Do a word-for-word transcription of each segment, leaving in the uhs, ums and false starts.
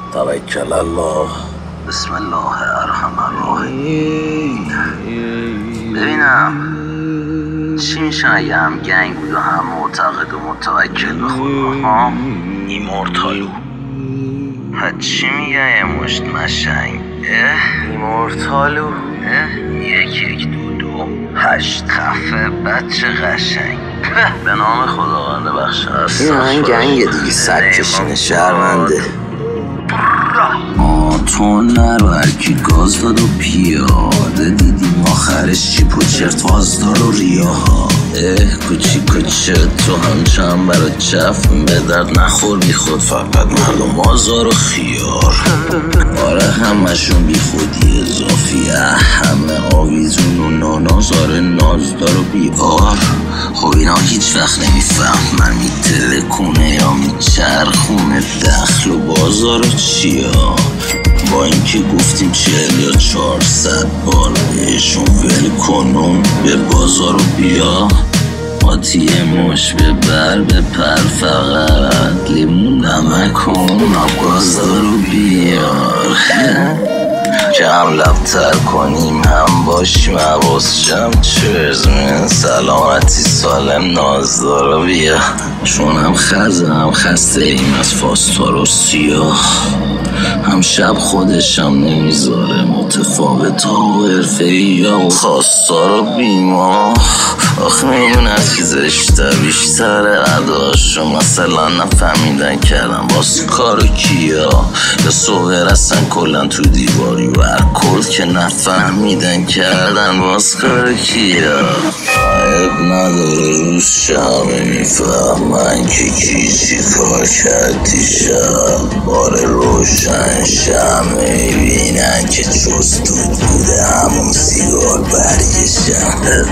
توکل الله. بسم الله الرحمن الرحیم. ببینم چی میشه اگه هم گنگ بود و هم معتقد و متوکل به خدا؟ ها؟ ایمورتالو چی میگه یه مشت مشنگ؟ ایمورتالو یک یک دو دو هشت خفه بچه قشنگ. به نام خداوند بخشنده. این همین گنگه دیگه، سگ کشینه شهرونده. تو نرو هرکی گاز داد و پیاده دیدیم آخرش چی پوچرت وازدار و ریاها. اه کوچی کوچه تو هم چند برا چف به درد نخور بی خود، فقط مردم آزار و خیار. آره همشون بی خودی اضافی، همه آویزون و نانازار نازدار و بیار. خب اینا هیچ وقت نمیفهمن میتلکونه یا میچرخونه دخل و بازار و چیا. با اینکه گفتیم چهل یا چهارصد بار بهشون ول کنون به بازار رو بیا. آتیه مش ببر بپر فقط لیمون نمک کن آبگازدار رو بیار. که هم لبتر کنیم هم باشیم حواس جمع چرز من سلامتی سالم نازدار رو بیا. چون هم خزه هم خسته ایم از فاستار و سیاه، هم شب خودشم نمیذاره متفاوت ها و حرفه‌ای ها و خواستار و بیما. آخه میون از کی زشته بیشتره قداشو مثلا نفهمیدن کردن باز کارو کیا، یا صبح رسن کلن تو دیواری و هر کل که نفهمیدن کردن باز کارو کیا. عیب نداره روز شمه میفهمن که کی چی کار کردی شب. بار روشن شمه بینن که جز دود بوده همون سیگار برگشن.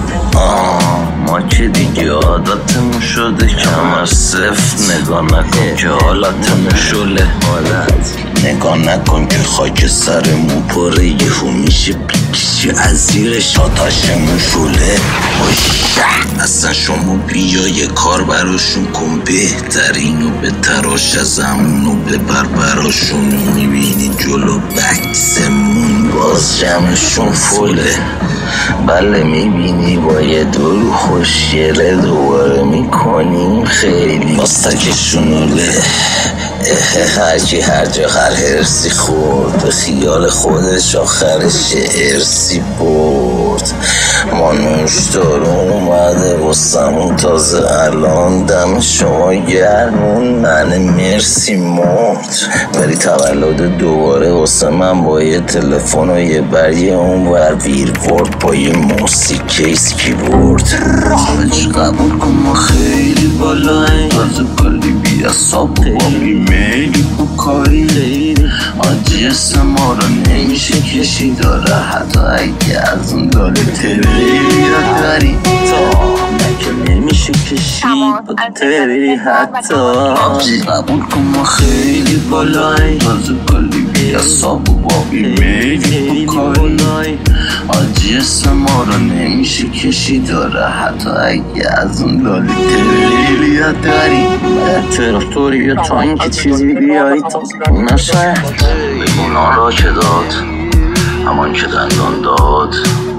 آه ما که دیگه عادتمون شده کمر سفت نگاه نکن که حالتمون شله حالت. نگاه نکن که خاک سرمون پره یهو میشه بیکشی از زیرش آتاشمون شله. اصلا شما بیا یه کار براشون کن بهترینو به تراش از همونو ببر براشونو. میبینی جلو بکسمون باز جمعشون فله. بله میبینی با یه دور خوشیره دوباره میکنیم خیلی باستکشونوله. هرکی هر جا هر هرسی خورد به خیال خودش آخرش ارسی برد. ما نوشدارون اومده واسمون تازه الان دم شما گرمون من مرسی مرد. ولی تولد دوباره واسه من با یه تلفن و یه بریه اون ور ویرورد با یه موسیقی کیس کیبورد. حالش قبول کن ما خیلی بالاییم تازه کلی بی اصاب و با بیمیلی بکاری. آجی اسم ما رو نمیشه کشی داره حتی اگه از اون داله تری یاد داری تا مگه نمیشه کشی با تری حتی. آجی قبول کن ما خیلی بالاییم تازه کلی بی اصاب و با بیمیلی بکاری. آجی اسم ما رو نمیشه کشی داره حتی اگه از اون داله تری یاد داری. تراکتوری بیا تا اینکه چیزی بیایی تا نشه. بگونان را که داد همان که دندان داد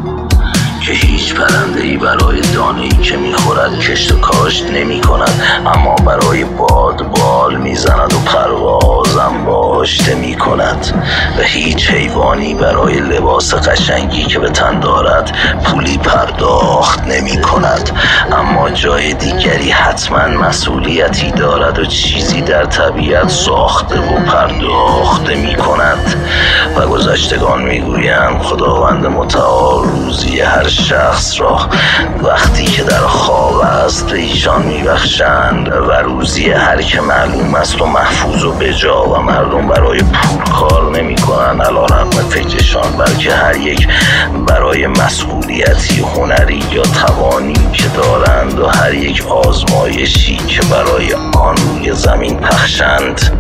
که هیچ پرنده ای برای دانه ای که میخورد کشت و کاشت نمی کند، اما برای باد بال میزند و پروازم باشته می کند. و هیچ حیوانی برای لباس قشنگی که به تن دارد پولی پرداخت نمی کند، اما جای دیگری حتما مسئولیتی دارد و چیزی در طبیعت ساخته و پرداخته می کند. و گذشتگان میگویند خداوند متعال روزی هر شخص را وقتی که در خواب است به ایشان میبخشند و روزی هر که معلوم است و محفوظ و بجا و مردم برای پول کار نمی کنند علیرغم فکرشان، بلکه هر یک برای مسئولیتی هنری یا توانی که دارند و هر یک آزمایشی که برای آن روی زمین پخشند.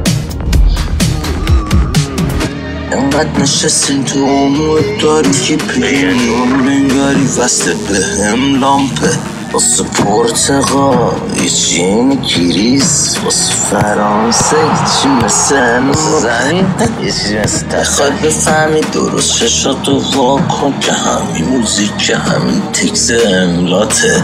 انقدر نشستیم تو امور داری که پیانو نگاری وصله به هم لامپه. واسه پرتقال یه چین گریز، واسه فرانسه یه چی مثل زمین، یه چیزی مثل تخوای بفهمی درست ششاتو واکن که همین موزیک که همین تکس املاته.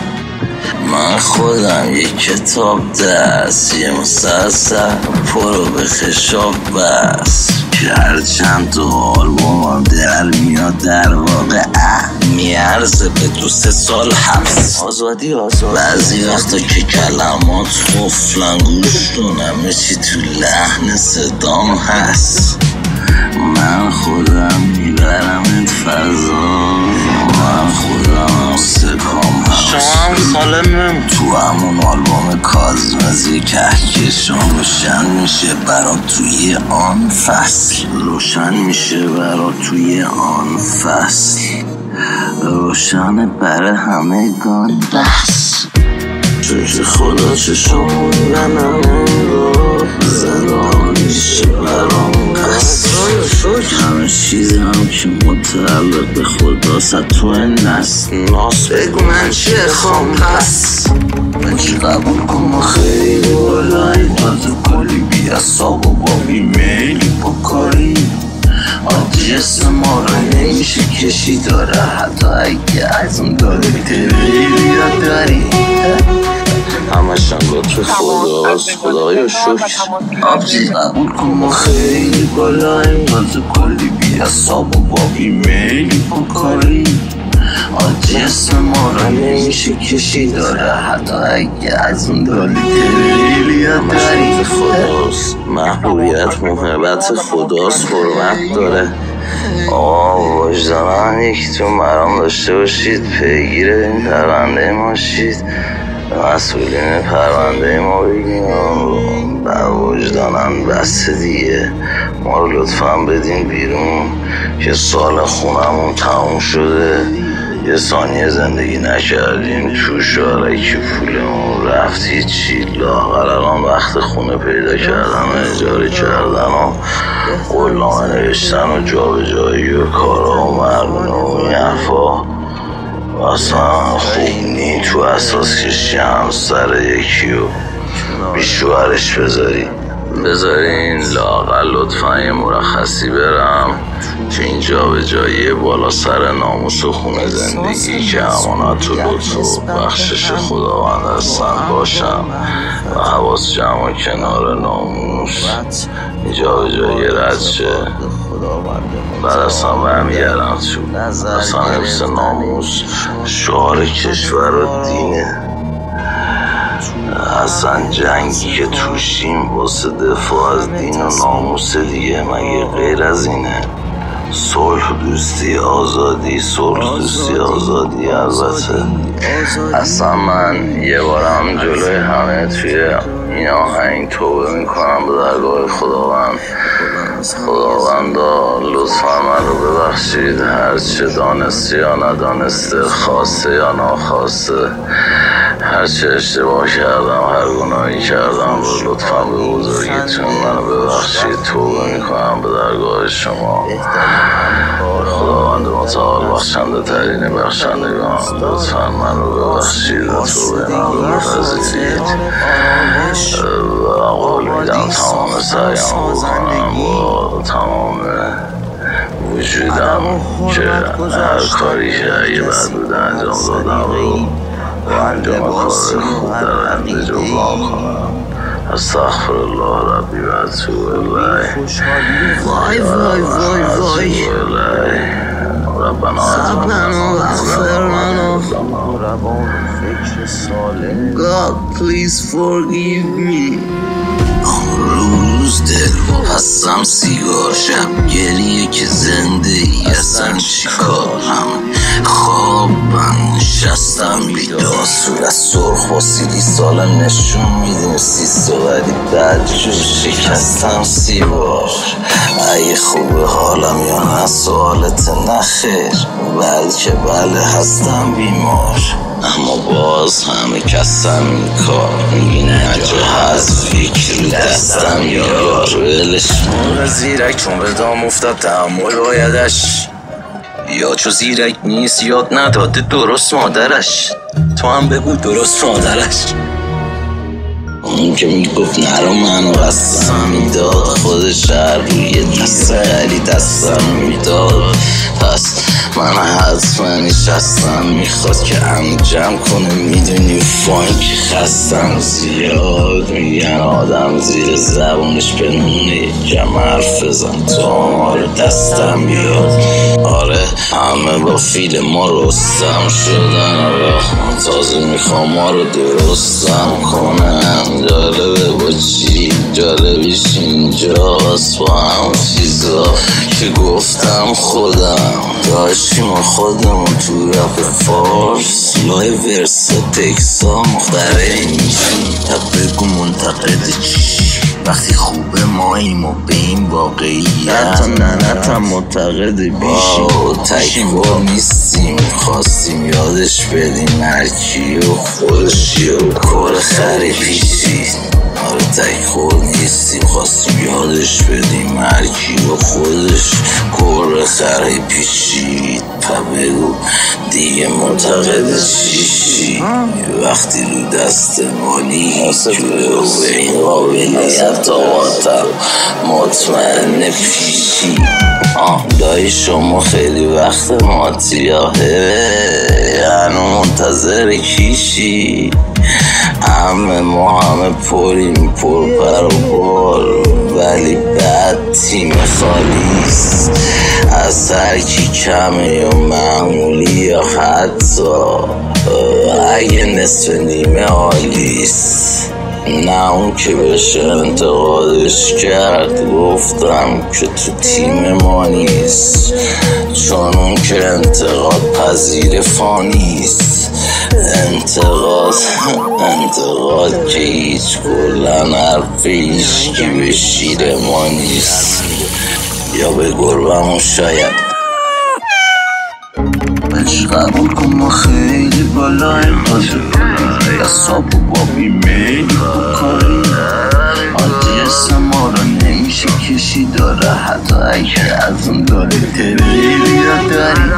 من خودم یک کتاب دست، یه مسلسل پرو به خشاب بس، که هر چند تو آلبومم در میاد در واقع میارزه به دو سه سال حبس. آزادی آزادی بعضی وقتا که کلمات قفلن گوش کنم چی تو لحن صدام هست. من خودم میبرم این فضا، من خودم سکام هست. شما هم سالمم تو همون آلبوم کازمزی کهکشان روشن میشه برا توی آن فصل، روشن میشه برا توی آن فصل، روشن برای همگان بس. چون که خدا چشمون بنام رو زدان میشه برام پس. همه چیز هم که متعلق به خدا ست تو نست ناس بگو من چه خوام پس. من چی قبول کنم خیلی بالایی تازه کلی بی اصاب و با بی میلی بکاری. آدی اسم ما رو نمیشه کشی داره، حتی اگه از اون داره تریلی یاد داری. همشان لطف خداست، خدایا شکر. آبجی قبول کن ما خیلی بالاییم تازه کلی بی اصاب و با بی میلی بکاری. آدی اسم ما رو نمیشه کشی داره، حتی اگه از اون داری تریلی یاد داری. خداست، محبوبیت محبت خداست، حرمت داره. آقا وجدانم یکی تو مرام داشته باشید، پیگیر این پرونده ما شید، مسئولین پرونده ما بگیم با وجدانم بسته دیگه، ما رو لطفا بدین بیرون که سال خونمون تموم شده، یه ثانیه زندگی نکردیم تو شارکی پولمون رفتی چی لاغر. الان وقت خونه پیدا کردن، اجاره کردن و قولنامه نوشتن و جابجایی و کارا و مردونه و این حرفا اصلا خوب نی. تو اساس کشی همسر یکی و بیشوهرش بذاری بذارین لاقل لطفا یه مرخصی برم که اینجا به جایی بالا سر ناموس و خونه زندگی که امانت و لطف و بخشش خداوند هستن باشم و حواس جمع و کنار ناموس اینجا به جایی رد شه. بعد اصلا برمیگردم تو اصلا حفظ ناموس شعار کشور و دینه. اصلا جنگی که توشیم واسه دفاع از دین و ناموس دیگه مگه غیر از اینه؟ صلح دوستی آزادی، صلح دوستی آزادی. البته اصلا من یه بارم جلوی همه توی این آهنگ توبه میکنم به درگاه خداوند. خداوندا لطفا من رو ببخشید، هرچه دانسته یا ندانسته، خواسته یا ناخواسته، هرچه اشتباه کردم، هر گناهی کردم رو لطفا به بزرگیتون منو ببخشید. توبه میکنم به درگاه شما. خداوند متعال بخشنده ترین بخشندگان لطفا من رو ببخشید و توبه من رو بپذیرید و قول میدم تمام سعیم بکنم با تمام وجودم که هر کاری که اگه بد بوده انجام دادم رو و انجام کار خوب در انده جبران کنم. استغفر الله ربی و اتوب الیه. وای وای وای وای ربنا اغفر لنا. God please forgive me. روز دل هستم سیگار، شب گریه که زندگی اصلا چیکارم، خواب من نشستم بیدار، صورت سرخ با سیلی سالم نشون میدیم سیسته ولی بعد جور شکستم سی بار. اگه خوبه حالم یا نه سوالت نخیر، بلکه بله هستم بیمار، اما باز همه کسم این کار میبینه جا هست فکر دستم یار. ولش مون زیرک چون به دام افتاد تحمل بایدش یا چو زیرک نیست یاد نداده درست مادرش. تو هم بگو درست مادرش. اون که میگفت نرو منو قسم میداد، خودش هر روی دست غری دستم میداد. پس من حتما نشستم، میخواد که هم جمع کنه. میدونی فانک خستم زیاد، میگن آدم زیر زبونش پنونه. یکم حرف بزن تو آمار دستم بیاد. آره همه با فیل ما رستم شدن، آره تازه میخوام ما رو درستم کنم. جالبه با چی جالبیش اینجاست، با هم چیزا که گفتم خودم داشتیم خودمون تو رپ فارس. لای ورسا تکسا مختره میشیم، تا بگو منتقد چیشی وقتی خوبه ماییم و به این واقعیت. حتی ننت هم معتقد بیشیم، تکبار نیستیم خواستیم یادش بدیم هرکی و خودشی و کار خری پیشید. آره تکبار نیستیم خواستیم یادش بدیم هرکی و خودش کار خری پیشید. پا بگو دیگه معتقد چیشی وقتی رو دست مانی جوه و به این قابلیت آقاتم مطمئن پیشی. آه دایی شما خیلی وقت ماتیاهه، هنو منتظر کیشی. همه ما همه پریم پر پر و بار، ولی بعد تیم خالیست. از هر کی کمه یا معمولی یا حتی اگه نصف نیمه عالیست. نه اون که بشه انتقادش کرد، گفتم که تو تیم ما نیست، چون اون که انتقاد پذیر فانیست. انتقاد انتقاد که هیچ کلن حرف هیچکی به شیر ما نیست، یا به گربمون شاید. بهش قبول کن ما خیلی بالاییم، یا ساب و بابی میلی بکاریم. آدیس ما رو نمیشه کشی داره، حتی اگه از اون داره تریلی یا داریم.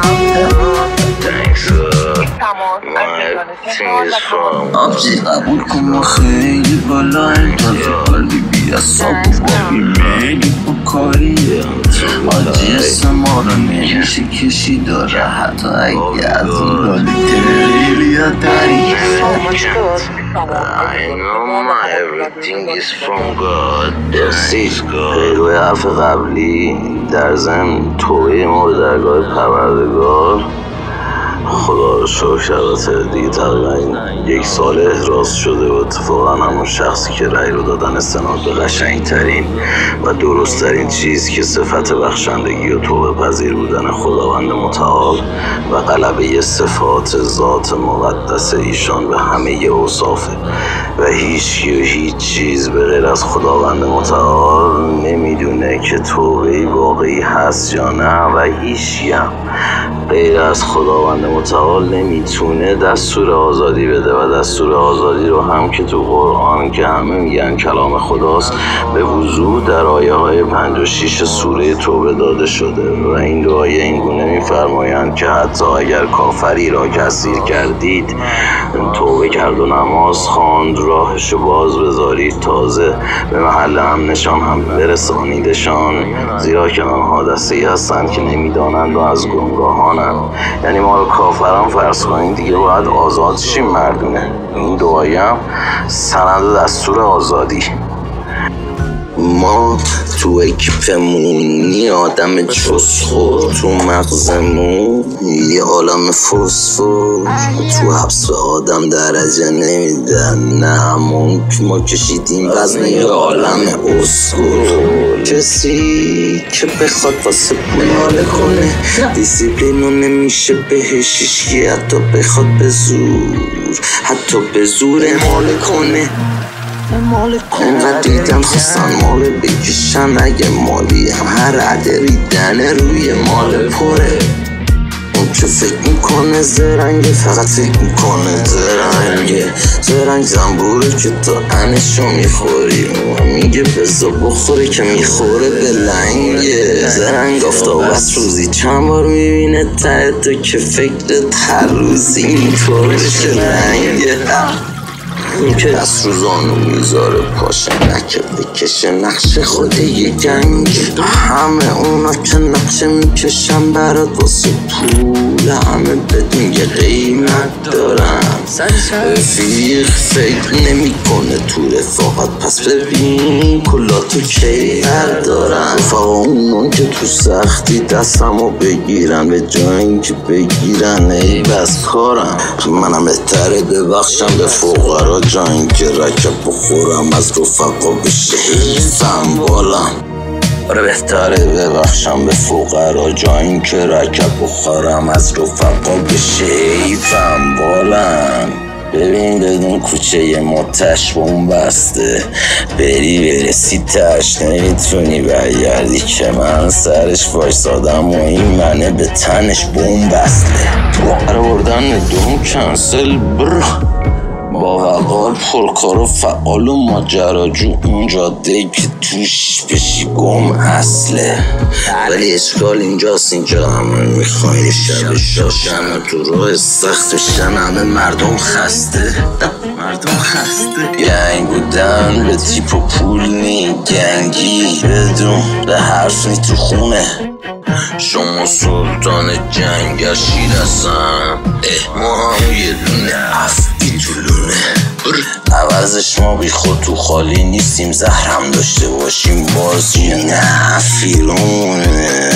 آبجی قبول کن ما خیلی بالاییم، تازه حالی بیا ساب و بابی میلی بکاریم. آدیس ما رو نمیشه کشی داره، حتی اگه از اون داره تریلی یا داریم. I know my everything is from God. Yes, God. پیروی حرف قبلی در ضمن توبه ما به درگاه پروردگار. خدا رو شکر البته دیگه تقریبا یک سال احراز شده و اتفاقا همون شخصی که رأی رو دادن استناد به قشنگترین و درستترین چیز که صفت بخشندگی و توبه پذیر بودن خداوند متعال و غلبه صفات ذات مقدس ایشان به همه اوصافه و هیچ و هیچ چیز به غیر از خداوند متعال نمیدونه که توبه واقعی هست یا نه، و هیچ هم غیر از خداوند متعال نمیتونه دستور آزادی بده و دستور آزادی رو هم که تو قرآن که همه میگن کلام خداست به وضوح در آیه های پنج و شیش سوره توبه داده شده و این دو آیه این گونه میفرمایند که حتی اگر کافری را که اسیر کردید توبه کرد و نماز خواند راهشو باز بذارید تازه به محل امنشان هم برسانیدشان، زیرا که آنها دسته‌ای هستند که نمیدانند و از گمراهانند. یعنی ما رو کافران فرض کنید دیگه باید آزاد شیم مردونه. این دو آیه هم سند دستور آزادی. ما تو اکیپمونی آدم جزخور، تو مغزمون یه عالم فسفور. تو حبس به آدم درجه نمیدن، نه همون که ما کشیدیم وزن یه عالم اسکور. کسی که بخواد واسه پول حاله کنه دیسیپلینو نمیشه بهش هیچکی، حتی بخواد به زور حتی به زور حاله کنه. انقدر دیدم خواستن مال بکشن اگه مالی هم هر عده ریدن روی مال پره. اون که فکر میکنه زرنگه، فقط فکر میکنه زرنگه. زرنگ زنبوره که تا انشو میخوری، میگه بزا بخوره که میخوره به لنگه. زرنگ آفتاب از روزی چند بار میبینه ته تو که فکرت هر روزی اینطور بشه رنگه. اون که از روزانو میذاره پاشه نکه بکشه نقش خود یه گنگ. همه اونا که نقشه میکشن برات واسه پول، همه بدون یه قیمت دارن. رفیق فکر نمی کنه تو رفاقت، پس ببین کلا تو کی دارن. رفاقا اونان که تو سختی دستمو بگیرن، به جای اینکه بگیرن ای بس کارم. منم بهتره ببخشم به فقرا جا اینکه رکب بخورم از رفقا بشه حیفم بالم. آره بهتره ببخشم به فقرا جا اینکه رکب بخورم از رفقا بشه حیفم بالم. ببین بدون کوچه یه متش بوم بسته، بری برسی تش نمیتونی برگردی که من سرش وایسادم و این منه به تنش بوم بسته. قرار بردن دوم کنسل بر با وقال پرکار و فعال و ماجراجو، اون جاده که توش بشی گم اصله. ولی اشکال اینجاست، اینجا همه میخواین شب شاشن تو راه سخت شن، همه مردم خسته مردم خسته. گنگ بودن به تیپ و پول نی، گنگی بدون به حرف نی تو خونه. شما سلطان جنگ شیرستم، اه ما هم یه دونه افتی تو لونه. عوضش ما بی خود تو خالی نیستیم، زهرم داشته باشیم باز یه نفیرونه.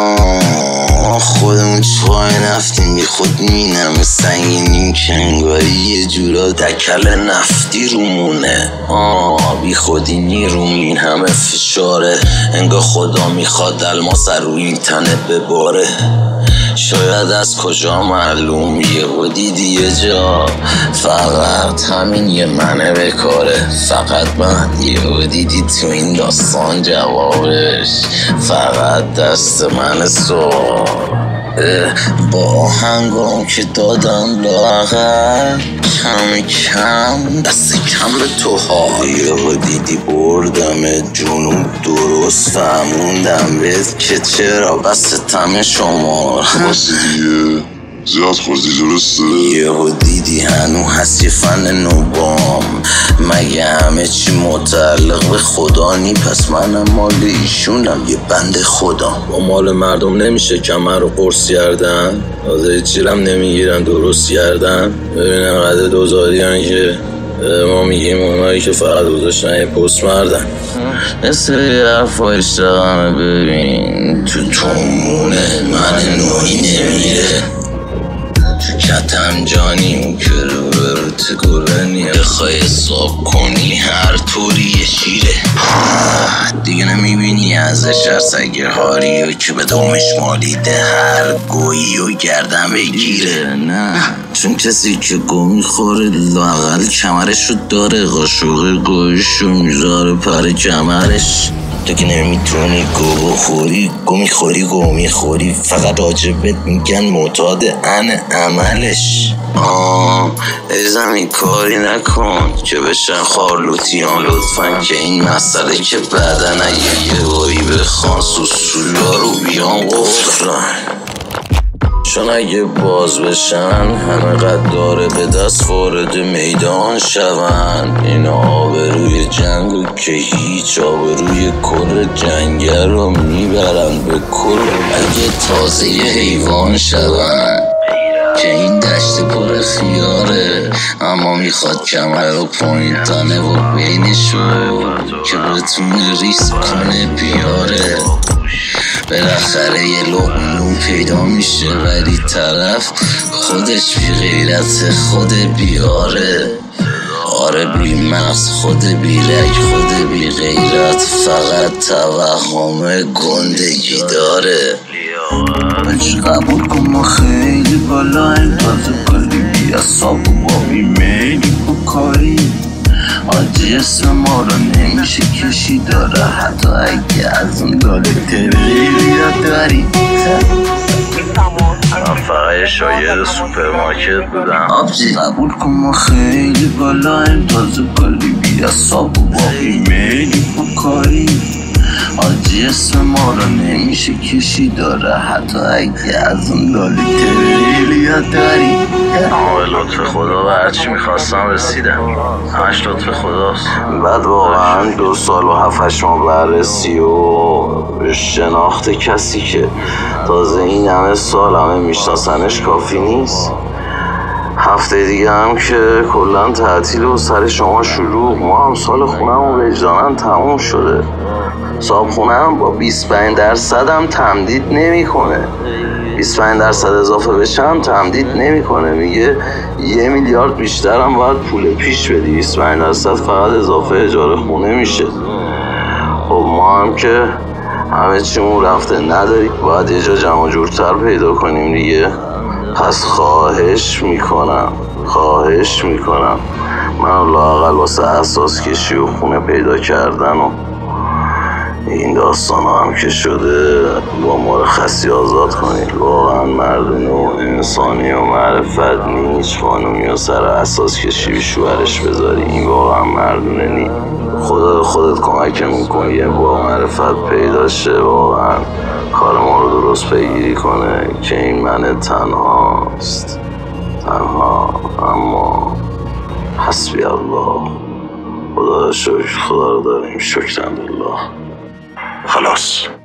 خودمون چای نفتیم بی خود مینم سنگینیم که انگاری یه جورا دکل نفتی رومونه. آه بی خودی نیروم این همه فشاره، انگار خدا میخواد الماس رو این تنه بباره. شاید از کجا معلوم یه دیدی یه جا، فقط همین یه منه بکاره. فقط من یه دیدی تو این داستان جوابش فقط دست من سوال. با آهنگام که دادم لاغر کم کم دست کم به تو ها. یه دیدی بردم جنوب درست فهموندم بهت که چرا بس تم شما بسی دیگه زیاد خوردی درسته. یهو دیدی هنو هست یه فن نوبام، مگه همه چی متعلق به خدا نی؟ پس منم مال ایشونم یه بند خدا. با مال مردم نمیشه کمر رو قرص کردن، آزه چیرم نمیگیرن درست کردن. ببینم قده دوزاریان که ما میگیم اونایی که فقط گذاشتن یه پست مردن. مثل یه حرف اشتغامه ببین تو تومونه من نوعی نمیره. تو کتم جانی اون که رو برو تگرنی، بخوای حساب کنی هر طوری یه شیره. دیگه نمیبینی ازش هر سگه هاری و که به دومش مالیده هر گویی و گردن بگیره. نه چون کسی که گو میخوره لااقل کمرش رو داره، قاشق گویش رو میذاره پر کمرش. تو که نمیتونی گو بخوری گو میخوری گو میخوری، فقط راجبت میگن معتاد ان عملش. آه ای زمین کاری نکن که بشن خارلوتیان لطفا، که این مسئله که بعدن اگه یه باری بخوان سوسولا رو بیان قفرن. چون اگه باز بشن همه قد داره به دست وارد میدان شون. این آبروی جنگو که هیچ آبروی کل جنگه رو میبرن به کل. اگه تازه حیوان شون که این دشت پر خیاره، اما میخواد کمر و پایین تنه و بینشو که بتونه ریسک کنه بیاره. بالاخره یه لقمه پیدا میشه ولی طرف خودش بی غیرت خود بیاره. آره بی مغز خود بی رگ خود بی غیرت، فقط توهم گندگی داره. بچه قبول کن ما خیلی بالا این تازه کلی بی اصاب و با بیمیلی بکاری. آجی اسم ما رو نمیشه کشی داره، حتی اگه از اون داده تریلی داری. من فقط یه شاگرد سوپرمارکت بودم. آبجی قبول کن ما خیلی بالاییم، تازه کلی بی حساب و با ایمیلی با کاری. آجی اسم ما رو نمیشه کشی داره، حتی اگه از اون لالی تریلیا داری. آه لطف خدا و هرچی میخواستم رسیدم، همش لطف خداست. بعد واقعا دو سال و هفتش ماه بررسی و شناخت کسی که تازه این همه سال همه میشناسنش کافی نیست. هفته دیگه هم که کلن تعطیل و سر شما شروع. ما هم سال خونم وجدانن تموم شده. صاحب خونم با بیست و پنج درصد هم تمدید نمی کنه. بیست و پنج درصد اضافه بشم تمدید نمی کنه. میگه یه میلیارد بیشتر هم باید پول پیش بدی، بیست و پنج درصد فقط اضافه اجاره خونه میشه. خب ما هم که همه چیمون رفته نداری، باید یه جا جمع جورتر پیدا کنیم دیگه. پس خواهش میکنم خواهش میکنم من لااقل واسه اساس کشی و خونه پیدا کردن و این داستان هم که شده با مرخصی آزاد کنید. واقعا مردونه و انسانی و معرفت نیست خانومی و سر اساس کشی به شوهرش بذاری. این واقعا مردونه نی. خدا خودت کمکمون کن یه با معرفت پیدا شه، واقعا کار ما رو درست پیگیری کنه که این من تنهاست، تنها. اما حسبی الله، خدا شکر، خدا رو داریم، شکرم بالله. خلاص